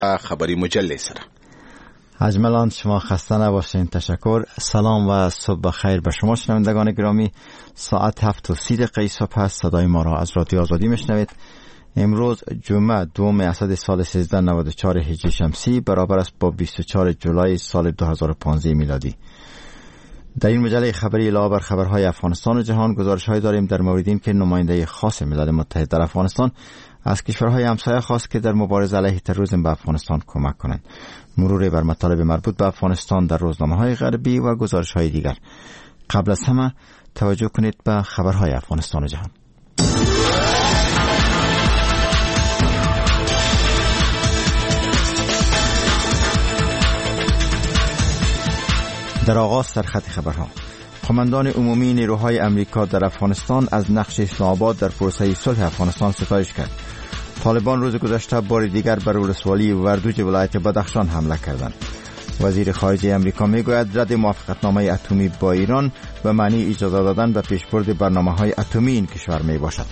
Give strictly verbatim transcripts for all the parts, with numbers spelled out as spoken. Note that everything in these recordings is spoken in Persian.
خبری مجله سره. اجملان شما خسته نباشین. تشکر. سلام و صبح بخیر به شما شنوندگان گرامی. ساعت هفت و سی دقیقه صبح است. صدای ما را از رادیو آزادی میشنوید. امروز جمعه دوم اسد سال سیزده نود و چهار هجری شمسی برابر است با بیست و چهار جولای سال دو هزار و پانزده میلادی. در این مجله خبری علاوه بر خبرهای افغانستان و جهان گزارش‌های داریم در مورد این که نماینده خاص ملل متحد در افغانستان از کشورهای همسایه خواست که در مبارزه علیه تروریسم به افغانستان کمک کنند. مرور بر مطالب مربوط به افغانستان در روزنامه‌های غربی و گزارش‌های دیگر. قبل از همه توجه کنید به خبرهای افغانستان و جهان. در آغاز سرخط خبرها. قماندان عمومی نیروهای امریکا در افغانستان از نقش اسلام آباد در پروسه صلح افغانستان ستایش کرد. طالبان روز گذشته بار دیگر بر ولسوالی وردوج ولایت بدخشان حمله کردند. وزیر خارجه امریکا میگوید رد موافقتنامه اتمی با ایران به معنی اجازه دادن به پیشبرد برنامه‌های اتمی این کشور می باشد.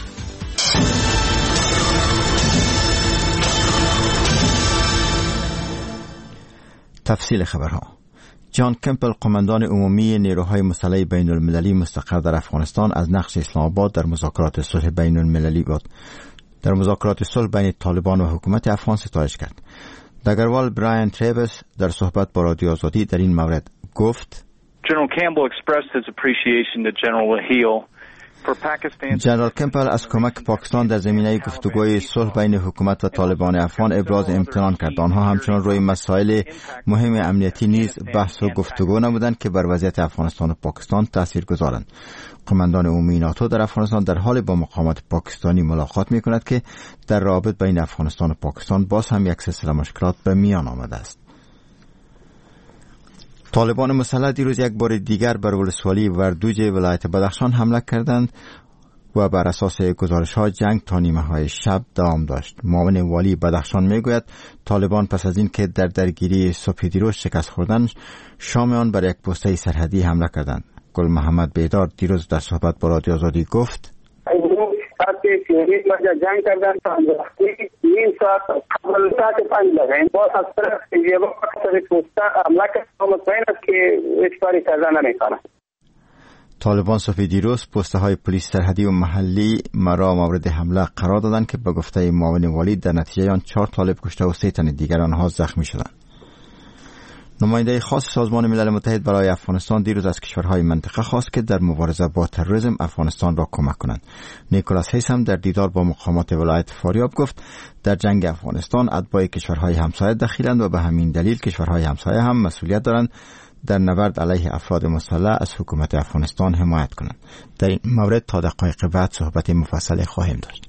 تفصیل خبرها. جان کمپل قماندان عمومی نیروهای مسلح بین المللی مستقر در افغانستان از نقش اسلام آباد در مذاکرات صلح بین المللی بود. در مذاکرات صلح بین طالبان و حکومت افغان ستایش کرد. دگروال برایان تریوس در صحبت با رادیو آزادی در این مورد گفت: General Campbell expressed his appreciation to General Wahil. جنرال کمپل از کمک پاکستان در زمینه گفتگوی صلح بین حکومت و طالبان افغان ابراز امتنان کرد. آنها همچنان روی مسائل مهم امنیتی نیز بحث و گفتگو نمودند که بر وضعیت افغانستان و پاکستان تاثیر گذارند. قماندان عمومی ناتو در افغانستان در حال با مقامات پاکستانی ملاقات می کند که در رابط بین افغانستان و پاکستان باز هم یک سلسله مشکلات به میان آمده است. طالبان مسلح دیروز یک بار دیگر بر ولسوالی وردوج ولایت بدخشان حمله کردند و بر اساس گزارش‌ها جنگ تا نیمه های شب دوام داشت. معاون والی بدخشان میگوید طالبان پس از این که در درگیری صبح دیروز شکست خوردند، شام آن بر یک پسته سرحدی حمله کردند. گل محمد بیدار دیروز در صحبت با رادیو آزادی گفت: ساعت تیوری مجا جنگ کردن تا وقتی این ساعت قبل ساعت پنج لگه باز از طرف یه وقت پوستا حمله کرد و مطمئن است که هیچ کاری کردن نمیکنه. طالبان صبح دیروز پوسته های پلیس سرحدی و محلی مرا مورد حمله قرار دادند که به گفته معاون والی در نتیجه آن چهار طالب کشته و سه تن دیگر آنها زخمی شدند. نماینده خاص سازمان ملل متحد برای افغانستان دیروز از کشورهای منطقه خواست که در مبارزه با تروریسم افغانستان را کمک کنند. نیکولاس هیس هم در دیدار با مقامات ولایت فاریاب گفت در جنگ افغانستان اتباع کشورهای همسایه دخیلند و به همین دلیل کشورهای همسایه هم مسئولیت دارند در نبرد علیه افراد مسلح از حکومت افغانستان حمایت کنند. در این مورد تا دقایق بعد صحبت مفصل خواهیم داشت.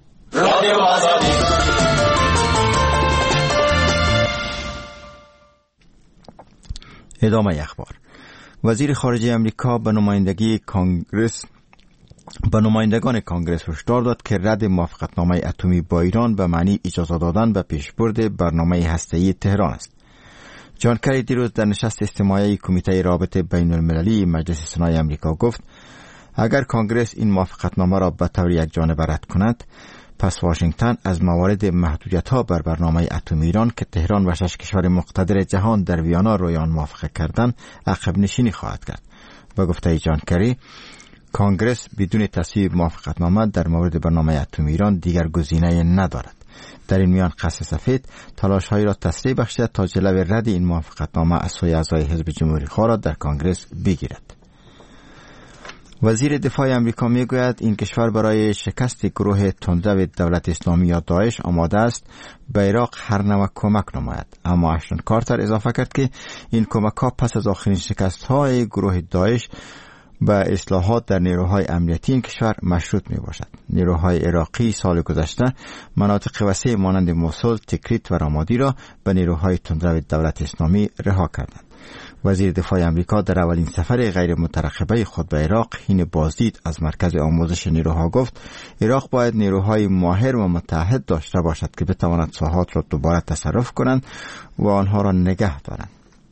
ادامه اخبار. وزیر خارجه امریکا به نمایندگی کانگرس به نمایندگان کانگرس هشدار داد که رد موافقتنامه اتمی با ایران به معنی اجازه دادن به پیشبرد برنامه هسته‌ای تهران است. جان کری دیروز در نشست استماعی کمیته رابطه بین المللی مجلس سنای امریکا گفت اگر کانگرس این موافقتنامه را به طور یکجانبه رد کند، پس واشنگتن از موارد محدودیت‌ها بر برنامه اتمی ایران که تهران و شش کشور مقتدر جهان در ویانا روی آن موافقه کردند عقب نشینی خواهد کرد. با گفته جان کری، کانگرس بدون تصویب موافقتنامه در مورد برنامه اتمی ایران دیگر گزینه ندارد. در این میان قصر سفید تلاش‌هایی را تسریع بخشید تا جلوی رد این موافقتنامه از سوی اعضای حزب جمهوری خواه را در کانگرس بگیرد. وزیر دفاع امریکا میگوید این کشور برای شکست گروه تندرو دولت اسلامی یا داعش آماده است به عراق هر نوع کمک نماید. اما اشتون کارتر اضافه کرد که این کمک ها پس از آخرین شکست های گروه داعش به اصلاحات در نیروهای امنیتی این کشور مشروط می باشد. نیروهای عراقی سال گذشته مناطق وسیع مانند موصل، تکریت و رامادی را به نیروهای تندرو دولت اسلامی رها کردند. وزیر دفاع امریکا در اولین سفر غیر مترقبه خود به عراق حین بازدید از مرکز آموزش نیروها گفت عراق باید نیروهای ماهر و متحد داشته باشد که بتواند ساحات را دوباره تصرف کنند و آنها را نگه دارند.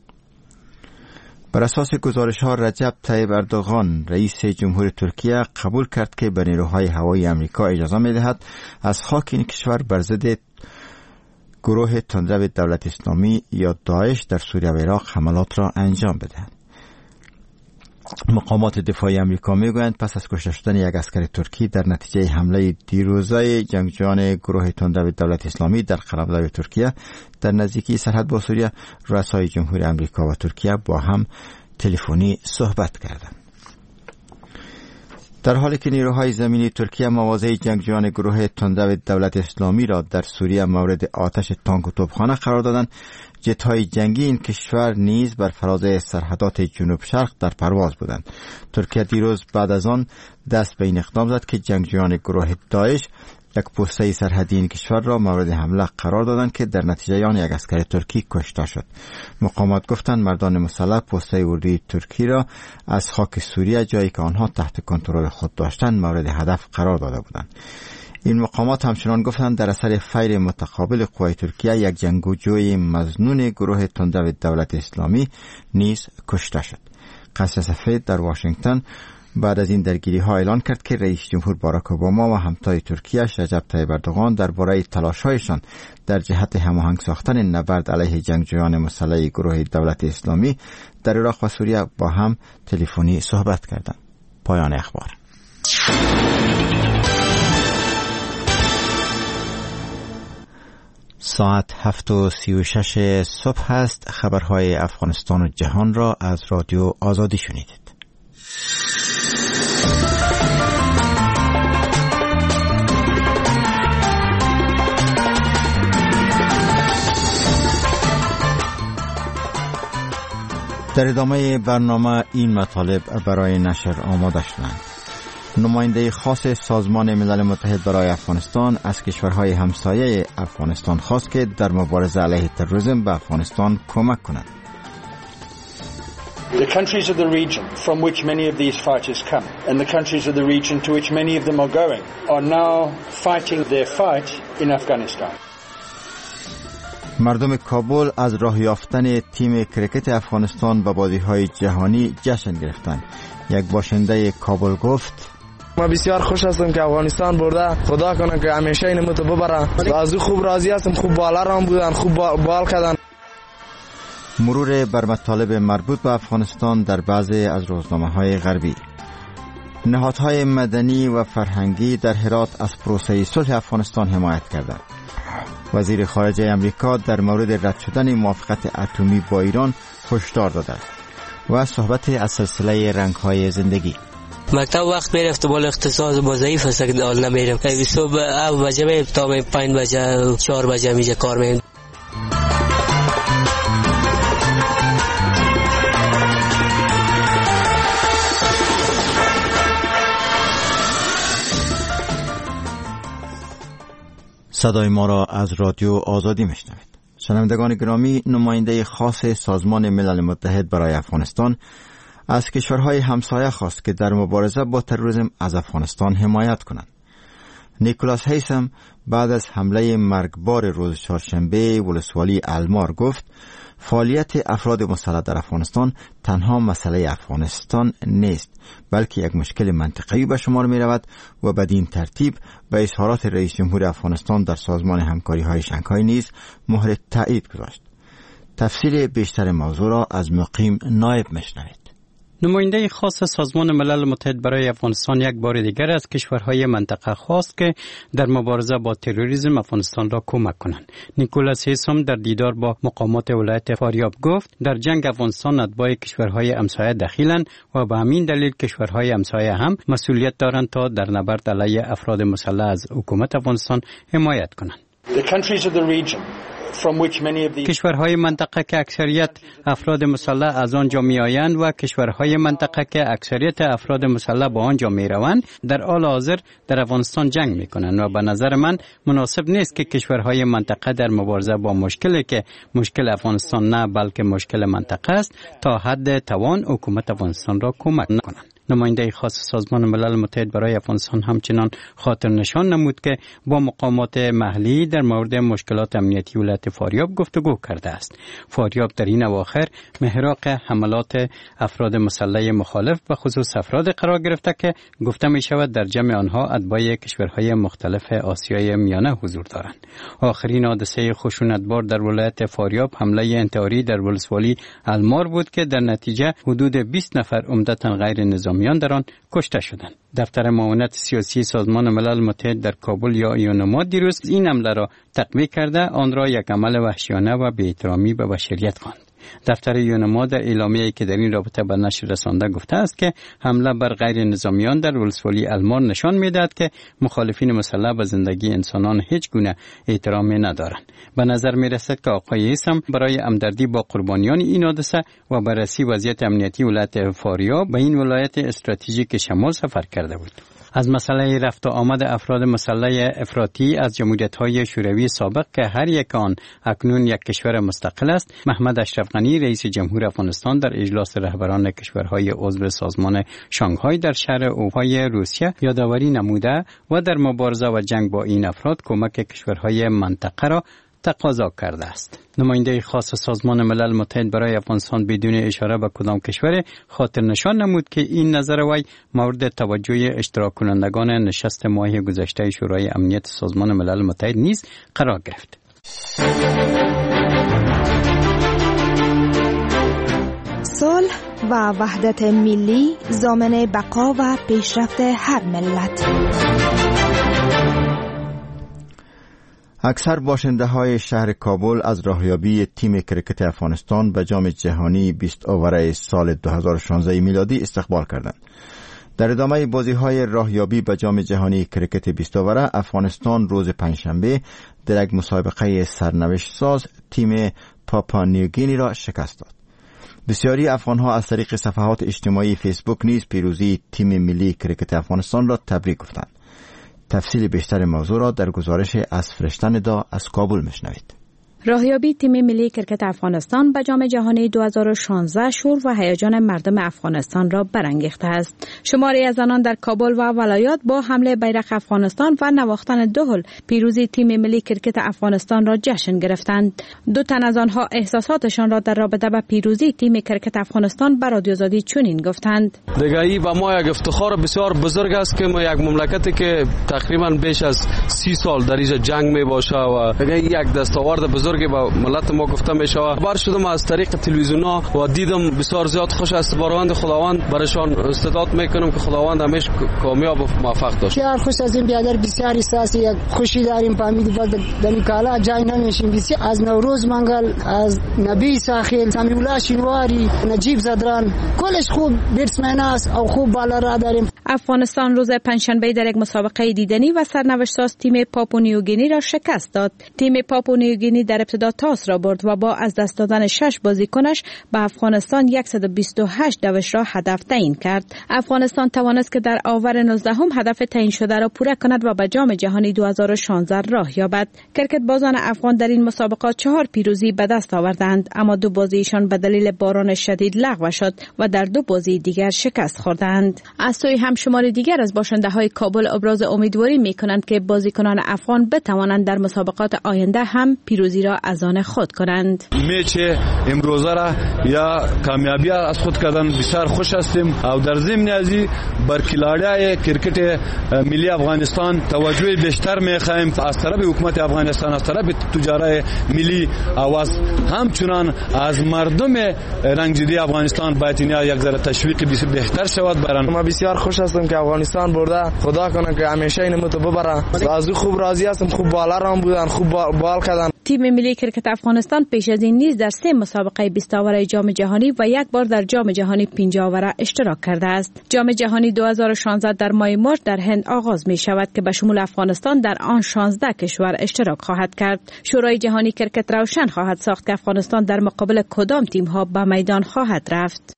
بر اساس گزارش‌ها رجب طیب اردوغان رئیس جمهور ترکیه قبول کرد که به نیروهای هوایی امریکا اجازه می‌دهد از خاک این کشور بر ضد گروه تندرو دولت اسلامی یا داعش در سوریه و عراق حملات را انجام بدهند. مقامات دفاعی امریکا میگویند پس از کشته شدن یک اسکر ترکی در نتیجه حمله دیروزه جنگجویان گروه تندرو دولت اسلامی در قلمرو ترکیه در نزدیکی سرحد با سوریه، رؤسای جمهوری امریکا و ترکیه با هم تلفنی صحبت کردند. در حالی که نیروهای زمینی ترکیه مواضع جنگجویان گروه تندرو دولت اسلامی را در سوریه مورد آتش تانک و توپخانه قرار دادند، جت‌های جنگی این کشور نیز بر فراز سرحدات جنوب شرق در پرواز بودند. ترکیه دیروز بعد از آن دست به این اقدام زد که جنگجویان گروه داعش یک پوسته سرحدی این کشور را مورد حمله قرار دادند که در نتیجه آن یک اسکر ترکی کشته شد. مقامات گفتند مردان مسلح پوسته اردوی ترکی را از خاک سوریه، جایی که آنها تحت کنترل خود داشتند، مورد هدف قرار داده بودند. این مقامات همچنان گفتند در اثر فیر متقابل قوای ترکیه یک جنگجوی مظنون گروه تندرو دولت اسلامی نیز کشته شد. قصر سفید در واشنگتن بعد از این درگیری ها اعلان کرد که رئیس جمهور باراک اوباما و همتای ترکیه رجب طیب اردوغان درباره تلاش‌هایشان در جهت هماهنگ ساختن نبرد علیه جنگجویان مسلح گروه دولت اسلامی در عراق و سوریه با هم تلفنی صحبت کردند. پایان اخبار. ساعت هفت و سی و شش صبح است. خبرهای افغانستان و جهان را از رادیو آزادی شنیدید. در ادامه برنامه این مطالب برای نشر آماده شدند. نماینده خاص سازمان ملل متحد برای افغانستان از کشورهای همسایه افغانستان خواست که در مبارزه علیه تروریسم به افغانستان کمک کنند. The countries of the region from which many of these fighters come and the countries of the region to which many of them are going are now fighting their fight in Afghanistan. مردم کابل از راه یافتن تیم کرکت افغانستان به بازی‌های جهانی جشن گرفتند. یک باشنده کابل گفت: ما بسیار خوش هستم که افغانستان برده، خدا کنه که همیشه اینو تو ببره. از خوب راضی هستم، خوب بالا رام بودن، خوب بال کردن. مرور بر مطالب مربوط به افغانستان در بعضی از روزنامه‌های غربی. نهادهای مدنی و فرهنگی در هرات از پروسه صلح افغانستان حمایت کردند. وزیر خارجه امریکا در مورد رد شدن موافقت اتمی با ایران هشدار داده است. و صحبت از سلسله رنگ‌های زندگی. مکتب وقت میرفت بالا اقتصاد با ضعیف است که حال نمیرم. صبح او بجه می تا می پنج بجه چهار بجه میجه کار می. صدای ما را از رادیو آزادی میشنوید. شنوندگان گرامی، نماینده خاص سازمان ملل متحد برای افغانستان از کشورهای همسایه خواست که در مبارزه با تروریسم از افغانستان حمایت کنند. نیکولاس هیسم بعد از حمله مرگبار روز چهارشنبه ولسوالی المار گفت فعالیت افراد مسلح در افغانستان تنها مسئله افغانستان نیست، بلکه یک مشکل منطقه‌ای به شمار می رود و بدین ترتیب به اظهارات رئیس جمهور افغانستان در سازمان همکاری های شانگهای نیز مهر تایید گذاشت. تفصیل بیشتر موضوع را از مقیم نایب میشنوید. نماینده خاص سازمان ملل متحد برای افغانستان یک بار دیگر از کشورهای منطقه خواست که در مبارزه با تروریسم افغانستان را کمک کنند. نیکولاس هیسم در دیدار با مقامات ولایت فاریاب گفت در جنگ افغانستان اتباع کشورهای همسایه دخیلند و به همین دلیل کشورهای همسایه هم مسئولیت دارند تا در نبرد علیه افراد مسلح از حکومت افغانستان حمایت کنند. The countries of the region from which many of the کشورهای منطقه که اکثریت افراد مسلح از آنجا می آیند و کشورهای منطقه که اکثریت افراد مسلح با آنجا می روند در حال حاضر در افغانستان جنگ می کنند و به نظر من مناسب نیست که کشورهای منطقه در مبارزه با مشکلی که مشکل افغانستان نه بلکه مشکل منطقه است تا حد توان حکومت افغانستان را کمک کنند. نماینده خاص سازمان ملل متحد برای افغانستان همچنان خاطر نشان نمود که با مقامات محلی در مورد مشکلات امنیتی ولایت فاریاب گفتگو کرده است. فاریاب در این اواخر محراق حملات افراد مسلح مخالف و خصوص افراد قرار گرفته که گفته می شود در جمع آنها اتباع کشورهای مختلف آسیای میانه حضور دارند. آخرین حادثه خشونتبار در ولایت فاریاب حمله انتحاری در ولسوالی المار بود که در نتیجه حدود بیست نفر عمدتاً غیر نظامیان در آن کشته شدند. دفتر معاونت سیاسی سازمان ملل متحد در کابل یا یونما دیروز این حمله را تقویه کرده آن را یک عمل وحشیانه و بی‌احترامی به بشریت خواند. دفتر یونما در اعلامیه‌ای که در این رابطه به نشر رسانده گفته است که حمله بر غیر نظامیان در ولسوالی المار نشان می‌دهد که مخالفین مسلح به زندگی انسانان هیچ گونه احترامی ندارند. به نظر می‌رسد که آقای ایسم برای همدردی با قربانیان این حادثه و بررسی وضعیت امنیتی ولایت فاریاب به این ولایت استراتژیک شمال سفر کرده بود. از مسئله رفت و آمد افراد مسلح افراطی از جمهوریت‌های شوروی سابق که هر یک آن اکنون یک کشور مستقل است، محمد اشرف غنی رئیس جمهور افغانستان در اجلاس رهبران کشورهای عضو سازمان شانگهای در شهر اوهای روسیه یادآوری نموده و در مبارزه و جنگ با این افراد کمک کشورهای منطقه را تقاضا کرده است. نماینده خاص سازمان ملل متحد برای افغانستان بدون اشاره به کدام کشور خاطر نشان نمود که این نظر وی مورد توجه اشتراک کنندگان نشست ماه گذشته شورای امنیت سازمان ملل متحد نیز قرار گرفت. صلح و وحدت ملی ضامن بقا و پیشرفت هر ملت. اکثر باشنده های شهر کابل از راهیابی تیم کرکت افغانستان به جام جهانی بیست آوره سال دو هزار و شانزده میلادی استقبال کردند. در ادامه بازی های راهیابی به جام جهانی کرکت بیست آوره افغانستان روز پنجشنبه در یک مسابقه سرنوشت ساز تیم پاپا نیوگینی را شکست داد. بسیاری افغانها از طریق صفحات اجتماعی فیسبوک نیز پیروزی تیم ملی کرکت افغانستان را تبریک گفتند. تفصیل بیشتر موضوع را در گزارش از فرشته ندا از کابل میشنوید. راهیابی تیم ملی کرکت افغانستان به جام جهانی دو هزار و شانزده شور و هیجان مردم افغانستان را برانگیخته است. شماری از آنان در کابل و ولایات با حمله بیرق افغانستان و نواختن دهل پیروزی تیم ملی کرکت افغانستان را جشن گرفتند. دو تن از آنها احساساتشان را در رابطه با پیروزی تیم کرکت افغانستان به رادیو آزادی چنین گفتند: دیگه ای با ما یک افتخار بسیار بزرگ است که ما یک مملکتی که تقریبا بیش از سی سال در این جنگ می باشه و دیگه یک دستاورد بزرگ با ملت ما گفته می شود. خبر شدم از طریق تلویزیون ها و دیدم بسیار زیاد خوش است. بارواند خداوند برایشان استعداد میکنم که خداوند همیشه کامیاب و موفق داشت. بسیار خوش از این بیادر، بسیار احساس یک خوشی داریم. فهمید بعد در کالا جای نمیشیم. بسیار از نوروز منگل، از نبی ساخیل، سمیع الله شینواری، نجیب زدران، کلش خوب بیتسمن است او خوب بالا را داریم. افغانستان روز پنجشنبه در یک مسابقه دیدنی و سرنوشت ساز تیم پاپو نیوگینی را شکست داد. تیم پاپو نیوگینی در ابتدا تاس را برد و با از دست دادن شش بازیکنش به افغانستان صد و بیست و هشت دوش را هدف تعیین کرد. افغانستان توانست که در آور نوزدهم هدف تعیین شده را پوره کند و به جام جهانی دو هزار و شانزده راه یابد. کرکت بازان افغان در این مسابقات چهار پیروزی به دست آوردند، اما دو بازیشان به دلیل باران شدید لغو شد و در دو بازی دیگر شکست خوردند. از سوی هم شمار دیگر از باشنده های کابل ابراز امیدواری می کنند که بازیکنان افغان بتوانند در مسابقات آینده هم پیروزی را از آن خود کنند. میچ امروزه را یا کامیابی از خود کردن بسیار خوش هستیم او در ضمن ازی بر کلاریای کرکت ملی افغانستان توجه بیشتر میخوایم از طرف حکومت افغانستان، از طرف تجارت ملی آواز همچنان از مردم رنگزیده افغانستان باید یک ذره تشویق بهتر شود برن. ما بسیار خوش هستم که افغانستان برده، خدا کنه که همیشه اینو تو ببره. از خوب راضی هستم، خوب بالا رام بودن، خوب بال کردن. تیم ملی کرکت افغانستان پیش از این نیز در سه مسابقه بیست آوره جام جهانی و یک بار در جام جهانی پنجاه آوره اشتراک کرده است. جام جهانی دو هزار و شانزده در ماه مارس در هند آغاز می شود که به شمول افغانستان در آن شانزده کشور اشتراک خواهد کرد. شورای جهانی کرکت روشن خواهد ساخت که افغانستان در مقابل کدام تیم ها به میدان خواهد رفت.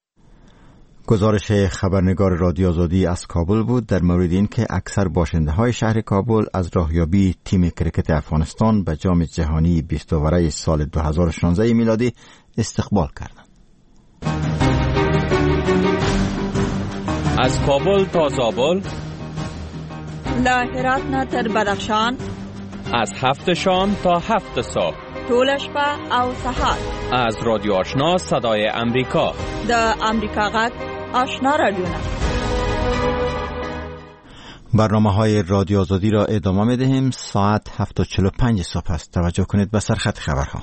گزارش خبرنگار رادیو آزادی از کابل بود در مورد این که اکثر باشنده های شهر کابل از راهیابی تیم کرکت افغانستان به جام جهانی بیست آوره سال دو هزار و شانزده میلادی استقبال کردند. از کابل تا زابل، له هرات نه تر بدخشان، از هفت شام تا هفت صبح، ټول شپه او سهار. از رادیو آشنا صدای امریکا، د امریکا غږ آشنا رادیو. برنامه های رادیو آزادی را ادامه می دهیم. ساعت هفت و چهل و پنج صبح است. توجه کنید به سرخط خبرها.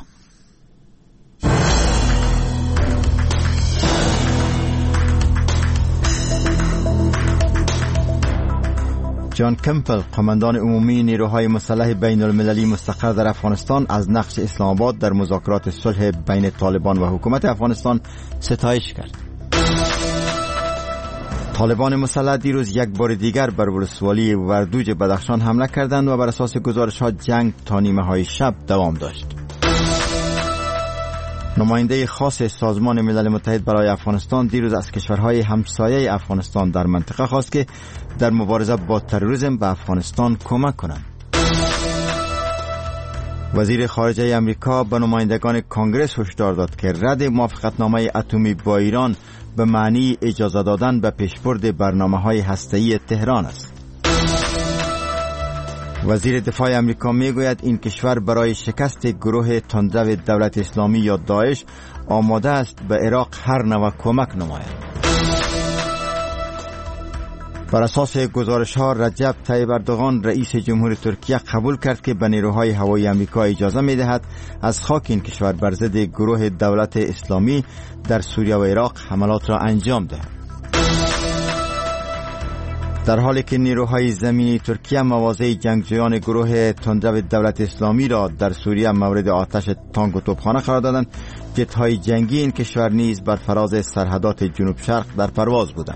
جان کمپل، قماندان عمومی نیروهای مسلح بین المللی مستقر در افغانستان، از نقش اسلام آباد در مذاکرات صلح بین طالبان و حکومت افغانستان ستایش کرد. طالبان مسلح دیروز یک بار دیگر بر ولسوالی وردوج بدخشان حمله کردند و بر اساس گزارش‌ها جنگ تا نیمه های شب دوام داشت. نماینده خاص سازمان ملل متحد برای افغانستان دیروز از کشورهای همسایه افغانستان در منطقه خواست که در مبارزه با تروریسم به افغانستان کمک کنند. وزیر خارجه امریکا به نمایندگان کانگرس هشدار داد که رد موافقتنامه اتمی با ایران به معنی اجازه دادن به پیشبرد برنامه‌های هسته‌ای تهران است. وزیر دفاع امریکا میگوید این کشور برای شکست گروه تندرو دولت اسلامی یا داعش آماده است به عراق هر نوع کمک نماید. بر اساس گزارش‌ها رجب طیب اردوغان رئیس جمهور ترکیه قبول کرد که به نیروهای هوایی امریکا اجازه می‌دهد از خاک این کشور بر ضد گروه دولت اسلامی در سوریه و عراق حملات را انجام دهد. در حالی که نیروهای زمینی ترکیه مواضع جنگجویان گروه تندرو دولت اسلامی را در سوریه مورد آتش تانک و توپخانه قرار دادند، جت‌های جنگی این کشور نیز بر فراز سرحدات جنوب شرق در پرواز بودند.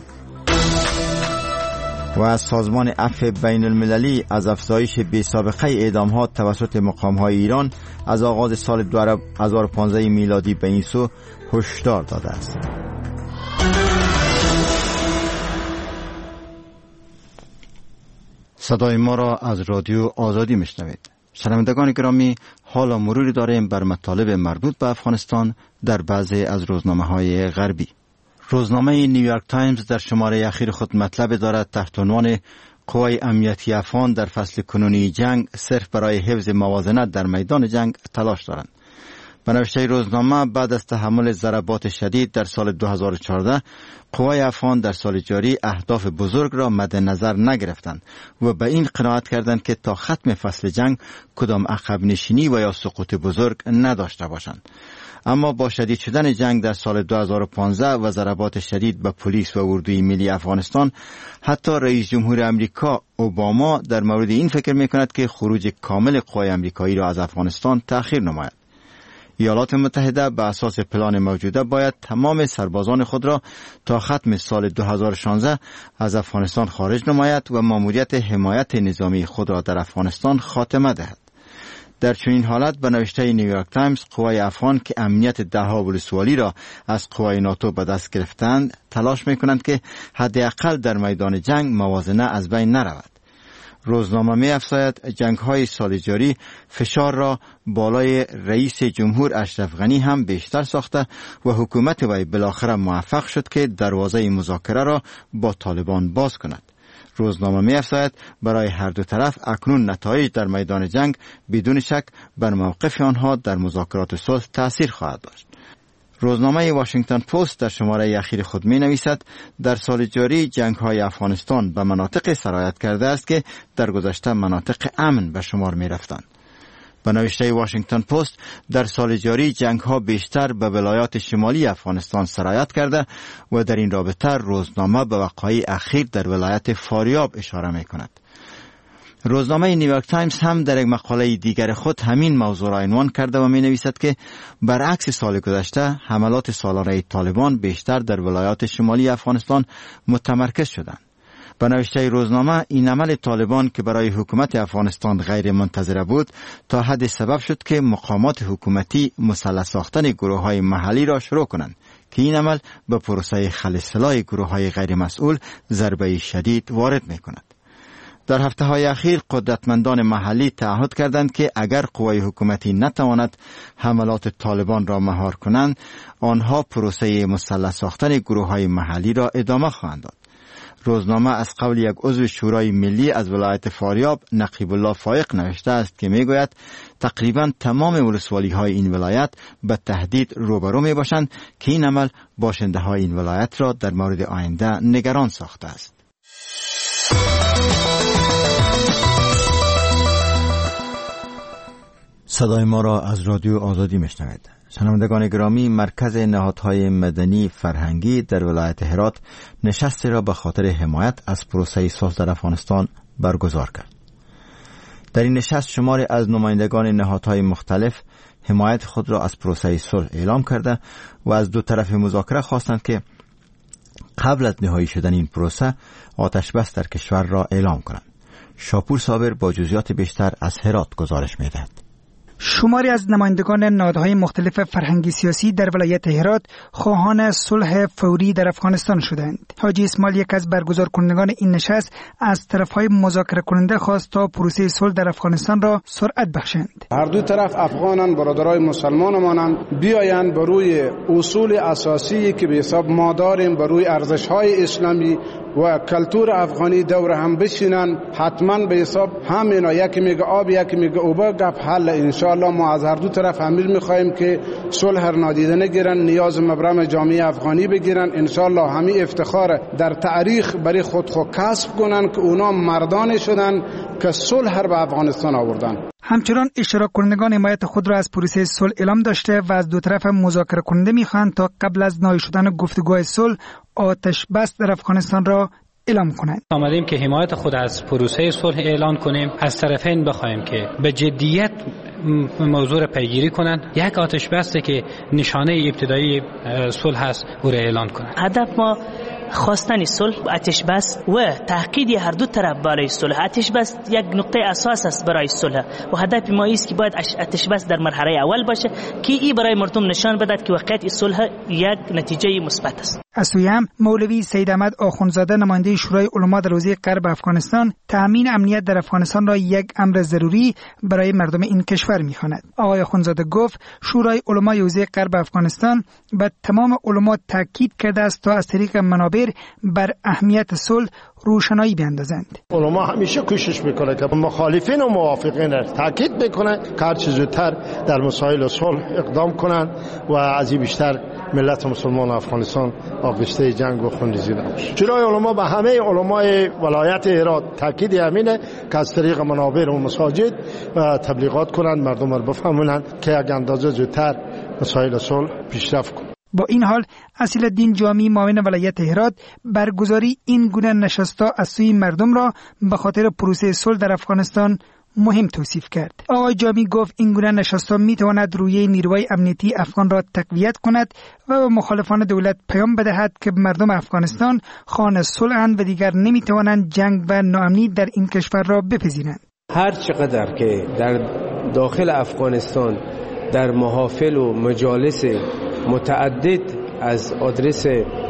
و از سازمان عفو بین المللی از افزایش بی سابقه اعدام‌ها توسط مقام‌های ایران از آغاز سال دو هزار و پانزده میلادی به این سو هشدار داده است. صدای ما را از رادیو آزادی میشنوید. شنوندگان گرامی، حالا مروری داریم بر مطالب مربوط به افغانستان در بعضی از روزنامه‌های غربی. روزنامه نیویورک تایمز در شماره اخیر خود مطلب دارد تحت عنوان قوای امنیتی افغان در فصل کنونی جنگ صرف برای حفظ موازنه در میدان جنگ تلاش دارند. به نوشته روزنامه، بعد از تحمل ضربات شدید در سال دو هزار و چهارده، قوای افغان در سال جاری اهداف بزرگ را مد نظر نگرفتند و به این قناعت کردند که تا ختم فصل جنگ کدام عقب نشینی و یا سقوط بزرگ نداشته باشند. اما با شدید شدن جنگ در سال دو هزار و پانزده و ضربات شدید به پلیس و اردوی ملی افغانستان، حتی رئیس جمهور امریکا اوباما در مورد این فکر می‌کند که خروج کامل قوای امریکایی را از افغانستان تأخیر نماید. ایالات متحده به اساس پلان موجوده باید تمام سربازان خود را تا ختم سال دو هزار و شانزده از افغانستان خارج نماید و ماموریت حمایت نظامی خود را در افغانستان خاتمه دهد. در چنین حالت به نوشته نیویورک تایمز، قوای افغان که امنیت دهها ولسوالی را از قوای ناتو به دست گرفتند تلاش می‌کنند که حداقل در میدان جنگ موازنه از بین نرود. روزنامه می‌افزاید جنگ‌های سال جاری فشار را بالای رئیس جمهور اشرف غنی هم بیشتر ساخته و حکومت وی بالاخره موفق شد که دروازه مذاکره را با طالبان باز کند. روزنامه می‌افزاید برای هر دو طرف اکنون نتایج در میدان جنگ بدون شک بر موقف آنها در مذاکرات صلح تأثیر خواهد داشت. روزنامه واشنگتن پست در شماره اخیر خود می نویسد در سال جاری جنگ‌های افغانستان به مناطق سرایت کرده است که در گذشته مناطق امن به شمار می رفتند. به نوشته واشنگتن پست، در سال جاری جنگ‌ها بیشتر به ولایات شمالی افغانستان سرایت کرده و در این رابطه روزنامه به وقایع اخیر در ولایت فاریاب اشاره می کند. روزنامه نیویورک تایمز هم در یک مقاله دیگر خود همین موضوع را عنوان کرده و می نویسد که برعکس سال گذشته حملات سالانه طالبان بیشتر در ولایات شمالی افغانستان متمرکز شدند. به نوشته روزنامه، این عمل طالبان که برای حکومت افغانستان غیر منتظره بود تا حد سبب شد که مقامات حکومتی مسلح ساختن گروه‌های محلی را شروع کنند که این عمل به پروسه خلع گروه‌های غیر مسئول ضربه شدید وارد می‌کند. در هفته‌های اخیر قدرتمندان محلی تعهد کردند که اگر قوای حکومتی نتواند حملات طالبان را مهار کنند، آنها پروسه مسلح ساختن گروه‌های محلی را ادامه خواهند داد. روزنامه از قول یک عضو شورای ملی از ولایت فاریاب نقیب الله فایق نوشته است که میگوید تقریبا تمام ولسوالی های این ولایت به تهدید روبرو می باشند که این عمل باشنده های این ولایت را در مورد آینده نگران ساخته است. صدای ما را از رادیو آزادی میشنوید. شنوندگان گرامی، مرکز نهادهای مدنی فرهنگی در ولایت هرات نشستی را به خاطر حمایت از پروسه صلح در افغانستان برگزار کرد. در این نشست شماری از نمایندگان نهادهای مختلف حمایت خود را از پروسه صلح اعلام کرده و از دو طرف مذاکره خواستند که قبل از نهایی شدن این پروسه آتش بس در کشور را اعلام کنند. شاپور صابر با جزئیات بیشتر از هرات گزارش می‌دهد. شماری از نمایندگان نهادهای مختلف فرهنگی سیاسی در ولایت هرات خواهان صلح فوری در افغانستان شدند. حاجی اسماعیل، یک از برگزار کنندگان این نشست، از طرفهای مذاکره کننده خواست تا پروسه صلح در افغانستان را سرعت بخشند. هر دو طرف افغانان برادرای مسلمانانند بیایند بر روی اصول اساسی که به حساب ما داریم، بر روی ارزش‌های اسلامی و کلتور افغانی دور هم بشینن. حتما به حساب همینا، یکی میگه آب یکی میگه اوبه، گپ حل. انشاءالله ما از هر دو طرف امیر میخوایم که صلح نادیده نگیرن، نیاز مبرم جامعه افغانی بگیرن. انشاءالله همین افتخار در تاریخ برای خود خود کسب کنن که اونا مردان شدن که صلح به افغانستان آوردن. همچنان اشتراک کنندگان حمایت خود را از پروسه صلح اعلام داشته و از دو طرف مذاکره کننده میخواهند تا قبل از نهایی شدن گفتگوهای صلح آتش بس در افغانستان را اعلام کنند. آمدیم که حمایت خود از پروسه صلح اعلان کنیم، از طرفین بخوایم که به جدیت موضوع را پیگیری کنند. یک آتش بسته که نشانه ابتدایی صلح است او را اعلان کنند. هدف ما خواستن صلح، آتش بس و تاکید هر دو طرف برای صلح. آتش بس یک نقطه اساس است برای صلح و هدف ما است که باید آتش بس در مرحله اول باشه که این برای مردم نشان بدهد که واقعیت صلح یک نتیجه مثبت است. از سوی هم مولوی سید احمد آخوندزاده، نماینده شورای علما در حوزه غرب افغانستان، تامین امنیت در افغانستان را یک امر ضروری برای مردم این کشور می‌خواند. آقای آخوندزاده گفت شورای علمای حوزه غرب افغانستان به تمام علما تاکید کرده است تا از طریق منابر بر اهمیت صلح روشنایی بیندازند. علما همیشه کوشش میکنه که مخالفین و موافقین تاکید بکنه که هر چه زودتر در مسائل صلح اقدام کنند و از این بیشتر ملت مسلمان افغانستان آغشته جنگ و خونریزی نباشه. شورای علما به همه علمای ولایت هرات تاکید همینه که از طریق منابر و مساجد و تبلیغات کنند، مردم رو بفهمونند که یک اندازه زودتر مسائل صلح پیشرفت کنند. با این حال اصیل الدین جامی، معاون ولایت هرات، برگزاری این گونه نشست‌ها از سوی مردم را به خاطر پروسه صلح در افغانستان مهم توصیف کرد. آقای جامی گفت این گونه نشست‌ها می‌تواند روی نیروهای امنیتی افغان را تقویت کند و به مخالفان دولت پیام بدهد که مردم افغانستان خواهان صلح‌اند و دیگر نمی‌توانند جنگ و ناامنی در این کشور را بپذیرند. هر چقدر که در داخل افغانستان در محافل و مجالس متعدد از آدرس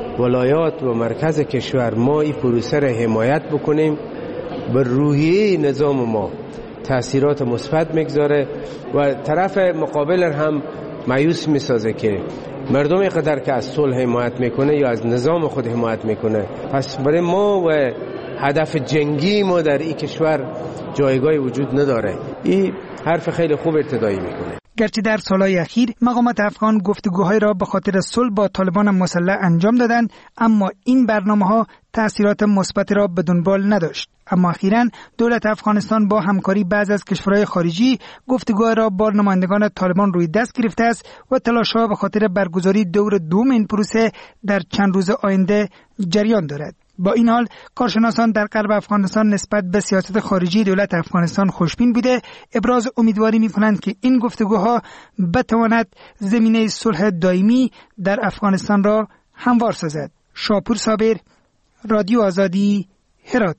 ولایات و مرکز کشور ما این پروسه را حمایت بکنیم، بر روحیه نظام ما تأثیرات مثبت میگذاره و طرف مقابل هم مایوس میسازه که مردم قدر که از صلح حمایت میکنه یا از نظام خود حمایت میکنه، پس برای ما و هدف جنگی ما در این کشور جایگاهی وجود نداره. این حرف خیلی خوب ارتدایی میکنه. گرچه در سالهای اخیر مقامات افغان گفتگوهای را به خاطر صلح با طالبان مسلح انجام دادند، اما این برنامه‌ها تأثیرات مثبتی را به دنبال نداشت. اما اخیراً دولت افغانستان با همکاری بعضی از کشورهای خارجی گفتگوهای را با نمایندگان طالبان روی دست گرفته است و تلاش‌ها به خاطر برگزاری دور دوم این پروسه در چند روز آینده جریان دارد. با این حال کارشناسان در غرب افغانستان نسبت به سیاست خارجی دولت افغانستان خوشبین بوده، ابراز امیدواری می‌کنند که این گفتگوها بتواند زمینه صلح دائمی در افغانستان را هموار سازد. شاپور صابر، رادیو آزادی، هرات.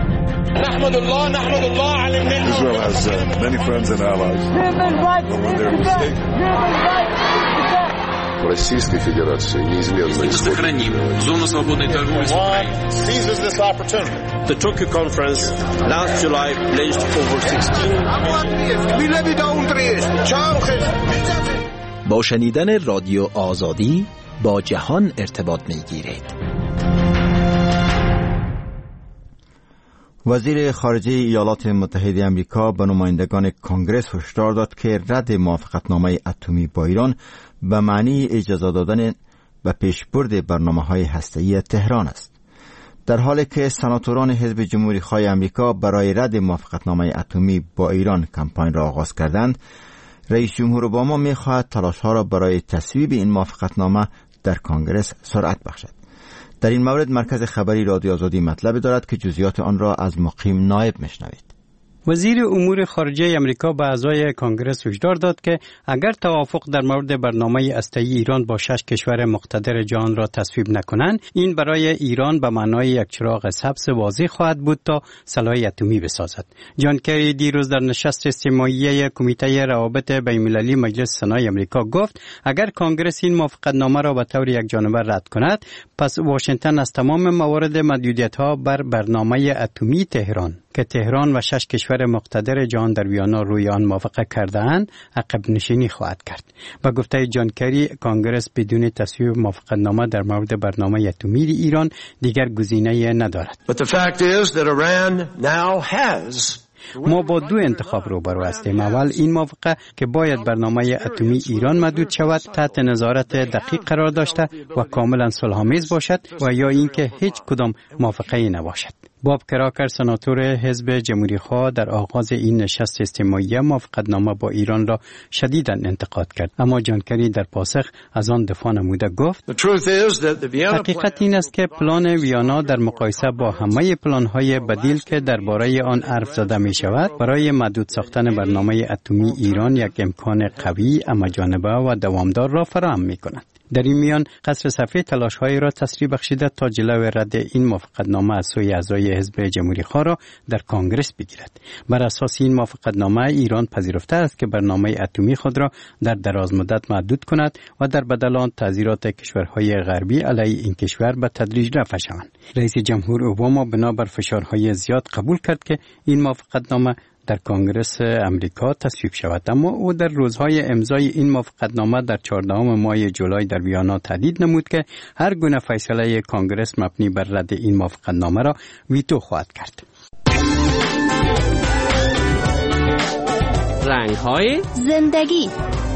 نحمد الله نحمد الله على النعمة. Israel has uh, many friends and allies. Российской Федерации неизменно сохраним зону свободной торговли. Seizes this opportunity. The Tokyo conference last July pledged over sixteen. با شنیدن رادیو آزادی با جهان ارتباط می‌گیرید. وزیر خارجه ایالات متحده آمریکا به نمایندگان کانگرس هشدار داد که رد موافقتنامه اتمی با ایران به معنی اجازه دادن به پیشبرد برنامه‌های هسته‌ای تهران است. در حالی که سناتوران حزب جمهوری خواه آمریکا برای رد موافقتنامه اتمی با ایران کمپاین را آغاز کردند، رئیس جمهور اوباما می‌خواهد تلاش‌ها را برای تصویب این موافقتنامه در کانگرس سرعت بخشد. در این مورد مرکز خبری رادیو آزادی مطلب دارد که جزئیات آن را از مقیم نایب میشنوید. وزیر امور خارجه امریکا به اعضای کانگرس هشدار داد که اگر توافق در مورد برنامه هسته‌ای ایران با شش کشور مقتدر جهان را تصویب نکنند، این برای ایران به معنای یک چراغ سبز واضح خواهد بود تا سلاح اتمی بسازد. جان کری دیروز در نشست استماعی کمیته روابط بین‌المللی مجلس سنای امریکا گفت اگر کانگرس این موافقتنامه را به طور یکجانبه رد کند، پس واشنگتن از تمام موارد محدودیت‌ها بر برنامه اتمی تهران که تهران و شش کشور مقتدر جهان در ویانا روی آن موافقه کرده‌اند عقب نشینی خواهد کرد. با گفته جان کری، کانگرس بدون تصویب موافقتنامه در مورد برنامه اتمی ایران دیگر گزینه‌ای ندارد. But the fact is that Iran now has ما با دو انتخاب روبرو هستیم. اول این موافقه که باید برنامه اتمی ایران محدود شود تحت نظارت دقیق قرار داشته و کاملا صلح‌آمیز باشد و یا اینکه هیچ کدام موافقه‌ای نباشد. باب کراکر سناتور حزب جمهوری خواه در آغاز این نشست استماعی موافقتنامه با ایران را شدیداً انتقاد کرد، اما جان کری در پاسخ از آن دفاع نموده گفت حقیقت این است که پلان ویانا در مقایسه با همه پلان‌های بدیل که درباره آن حرف زده می شود برای محدود ساختن برنامه اتمی ایران یک امکان قوی، همه‌جانبه و دوامدار را فراهم می کند. در این میان قصر سفید تلاش‌هایی را تسریع بخشیده تا جلوی رد این موافقتنامه از سوی اعضای حزب جمهوری خواه را در کانگرس بگیرد. بر اساس این موافقتنامه ایران پذیرفته است که برنامه اتمی خود را در دراز مدت محدود کند و در بدل آن تعزیرات کشورهای غربی علیه این کشور به تدریج رفع شوند. رئیس جمهور اوباما بنابر فشارهای زیاد قبول کرد که این موافقتنامه در کانگرس امریکا تصویب شود، اما او در روزهای امضای این موافقتنامه در چهاردهم ماه جولای در ویانا تهدید نمود که هر گونه فیصله کانگرس مبنی بر رد این موافقتنامه را ویتو خواهد کرد. رنگ‌های زندگی.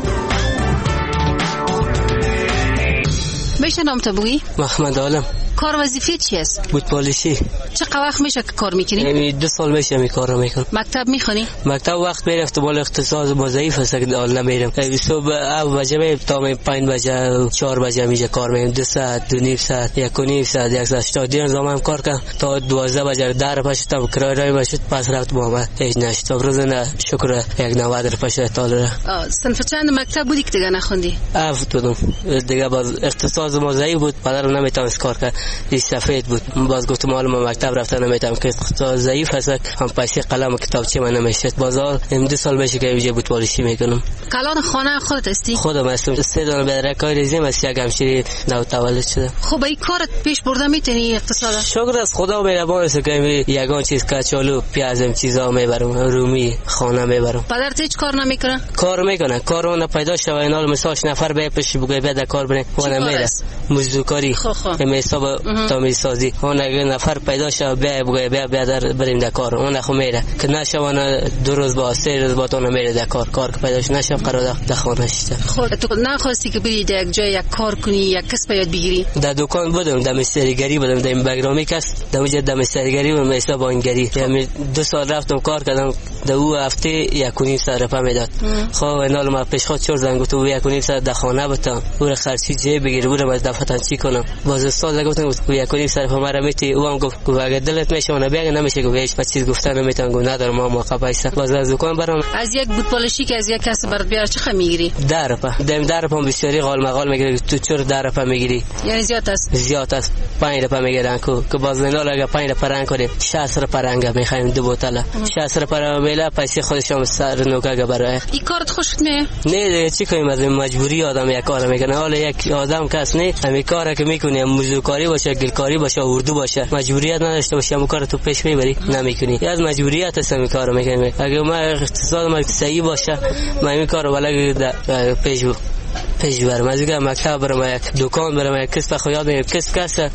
بشه نام تو بگی؟ محمد عالم. کار وظیفه چی است؟ بوتپالیشی. چقدر وقت میشه که کار میکنی؟ یعنی دو سال میشه می کار میکنم. مکتب میخونی؟ مکتب وقت میرم احتمال اختصاص با ضعیف است که حال نمیرم. صبح او بجه می تا می پنج بجه چهار بجه میشه کار میکنم. دو ساعت دو نیم ساعت یک و نیم ساعت یک ساعت تا دیگر زمان کار کنم تا دوازده بجه در پاشتم کرای رای باشد پس رفت بابا هیچ نشد. روز نه شکر یک نود در پاشد تاله. صنف چند مکتب بودی که دیگه نخوندی؟ افت بودم. دیگه باز اختصاص ما ضعیف بود. پدرم نمیتونست کار کنه. سفید بود. باز گفتم حالا مکتب رفتن نمیتونم که اختصاص ضعیف هست. هم پیسه قلم کتابچه من نمیشه. بازار این دو سال میشه که اینجا بود پالیشی میکنم. کلان خانه خودت هستی؟ خودم هستم. سه دانه بدره کار ریزیم است یک همشیری نو تولد شده. خب این کارت پیش برده میتونی اقتصاد؟ شکر از خدا مهربان است که یگان چیز کچالو پیازم چیزا میبرم رومی خانه میبرم. پدرت هیچ کار نمیکنه؟ کار میکنه. کار اون پیدا شوه اینا مثالش نفر به پیش بگه بعد کار بره اون میره مزدوکاری حساب تامی سازی. اون اگه نفر پیدا شه بیا بگه بیا بیا در بریم در کار اون خو میره که نشونه دو روز با سه روز با تو میره در کار کار که پیداش نشه قرار در خانه شته. خود تو نخواستی که بری در یک جای یک کار کنی یک کسب یاد بگیری؟ در دکان بودم در مستریگری بودم در بگرامی کس در وجه در مستریگری و میسا بانگری یعنی دو سال رفتم کار کردم در او هفته یک و نیم ساعت رفع میداد. خب اینا ما پیش خود چور زنگ تو یک و نیم ساعت در خانه بودم او خرچی جیب بگیر بودم از دفتر چی کنم باز استاد گفتم یک و نیم ساعت مرا میتی او هم گفت گفت اگه دلت میشه اون بیاگ نمیشه گفت هیچ چیز گفتن نمیتونم گفت ندارم ما موقع پیسه باز از دکان برام از یک بوتپالشی که از یک کس برات بیار چه میگیری؟ در پا دم در پا بسیاری قال مقال میگیری تو چور در پا میگیری یعنی زیاد است زیاد است پنج پا میگیرن کو که باز اینا اگه پنج پا رنگ کنی شصت پا رنگ میخوایم دو بوتل شصت پا میلا پیسه خودشون سر نوکا برای این کارت خوشت میاد؟ نه چی کنیم از مجبوری آدم یک کار میکنه حالا یک آدم کس نه همین کارا که میکنه موزیکاری باشه گلکاری باشه اردو باشه مجبوریت نداشته باشه همون کار تو پیش میبری نمیکنی یا از مجبوریت است همین کارو میکنی اگه ما اقتصاد ما صحیح باشه ما همین کارو ولی پیش پیش برم از اینکه مکتب برم یک دکان برم یک کسب خیال میگم کسب کس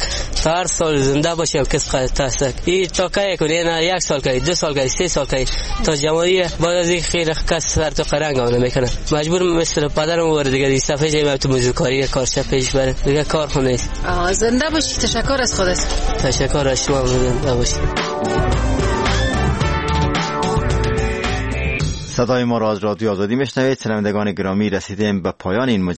تا هر سال زنده باشیم کس قصد این تا کی کنه نه یک سال کی دو سال کی سه سال کی تا جمهوری بعد از این خیر کس سر تو قرنگ آمده میکنه مجبور مثل پدرم ور دیگه این صفحه جای تو موزیکاری کارش پیش بره دیگه کار خونه زنده باشی. تشکر از خودت. تشکر از شما. زنده باشی. صدای ما را از رادیو آزادی میشنوید. شنوندگان گرامی رسیدیم به پایان این